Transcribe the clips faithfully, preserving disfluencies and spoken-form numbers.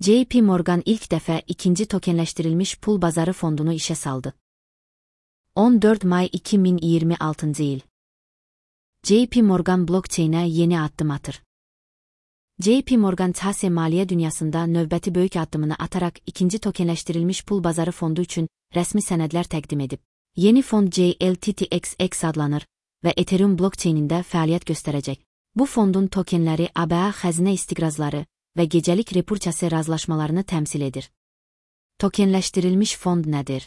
J P Morgan ilk dəfə ikinci tokenləşdirilmiş pul bazarı fondunu işə saldı. on dörd may iki min iyirmi altıncı il. J P Morgan blockchain'ə yeni addım atır. J P Morgan Chase maliyyə dünyasında növbəti böyük addımını ataraq ikinci tokenləşdirilmiş pul bazarı fondu üçün rəsmi sənədlər təqdim edib. Yeni fond J L T T X X adlanır və Ethereum blockchain'ində fəaliyyət göstərəcək. Bu fondun tokenləri A B A xəzinə istiqrazları və gecəlik repurchase razılaşmalarını təmsil edir. Tokenləşdirilmiş fond nədir?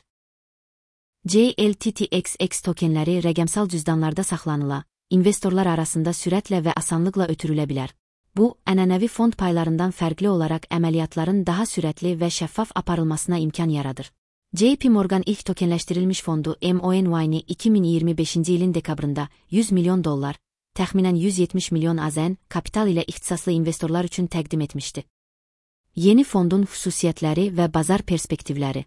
J L T T X X tokenləri rəqəmsal cüzdanlarda saxlanıla, investorlar arasında sürətlə və asanlıqla ötürülə bilər. Bu, ənənəvi fond paylarından fərqli olaraq əməliyyatların daha sürətli və şəffaf aparılmasına imkan yaradır. J P Morgan ilk tokenləşdirilmiş fondu M O N Y-ni iki min iyirmi beşinci ilin dekabrında yüz milyon dollar, təxminən yüz yetmiş milyon A Z N kapital ilə ixtisaslı investorlar üçün təqdim etmişdi. Yeni fondun xüsusiyyətləri və bazar perspektivləri.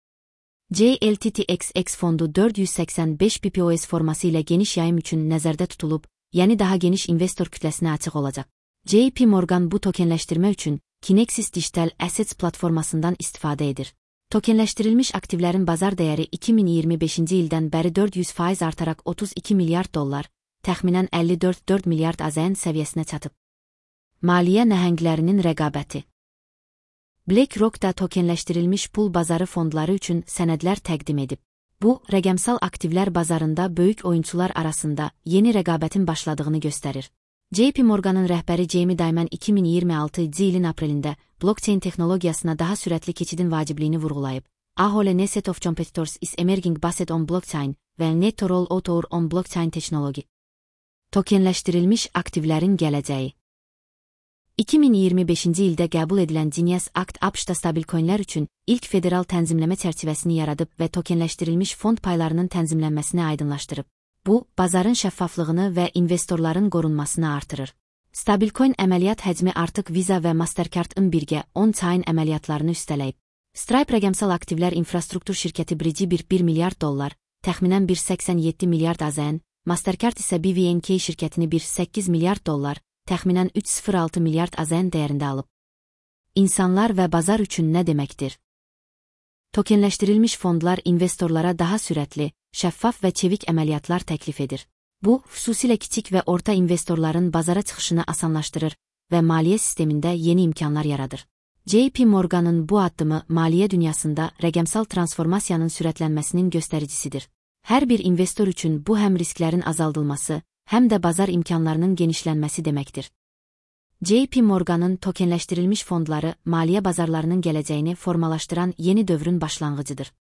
J L T T X X fondu dörd yüz səksən beş B P O S forması ilə geniş yayım üçün nəzərdə tutulub, yəni daha geniş investor kütləsinə açıq olacaq. J P Morgan bu tokenləşdirmə üçün Kinexys Digital Assets platformasından istifadə edir. Tokenləşdirilmiş aktivlərin bazar dəyəri iki min iyirmi beşinci ildən bəri dörd yüz faiz artaraq otuz iki milyard dollar, təxminən əlli dörd nöqtə dörd milyard A Z N səviyyəsinə çatıb. Maliyyə nəhənglərinin rəqabəti. BlackRock da tokenləşdirilmiş pul bazarı fondları üçün sənədlər təqdim edib. Bu, rəqəmsal aktivlər bazarında böyük oyunçular arasında yeni rəqabətin başladığını göstərir. J P Morgan'ın rəhbəri Jamie Dimon iki min iyirmi altıncı ilin aprelində blockchain texnologiyasına daha sürətli keçidin vacibliyini vurğulayıb. A whole new set of competitors is emerging based on blockchain və need to roll out our on blockchain technology. Tokenləşdirilmiş aktivlərin gələcəyi. iki min iyirmi beşinci ildə qəbul edilən Genius Act A B Ş-da stabilcoinlər üçün ilk federal tənzimləmə çərçivəsini yaradıb və tokenləşdirilmiş fond paylarının tənzimlənməsini aydınlaşdırıb. Bu, bazarın şəffaflığını və investorların qorunmasını artırır. Stabilcoin əməliyyat həcmi artıq Visa və Mastercard-ın birgə on-chain əməliyyatlarını üstələyib. Stripe rəqəmsal aktivlər infrastruktur şirkəti Bridge bir milyard dollar, təxminən bir nöqtə səksən yeddi milyard A Z N, Mastercard isə B V N K şirkətini bir nöqtə səkkiz milyard dollar, təxminən üç nöqtə sıfır altı milyard A Z N dəyərində alıb. İnsanlar və bazar üçün nə deməkdir? Tokenləşdirilmiş fondlar investorlara daha sürətli, şəffaf və çevik əməliyyatlar təklif edir. Bu, xüsusilə kiçik və orta investorların bazara çıxışını asanlaşdırır və maliyyə sistemində yeni imkanlar yaradır. J P Morgan'ın bu addımı maliyyə dünyasında rəqəmsal transformasiyanın sürətlənməsinin göstəricisidir. Hər bir investor üçün bu həm risklərin azaldılması, həm də bazar imkanlarının genişlənməsi deməkdir. J P Morgan'ın tokenləşdirilmiş fondları maliyyə bazarlarının gələcəyini formalaşdıran yeni dövrün başlanğıcıdır.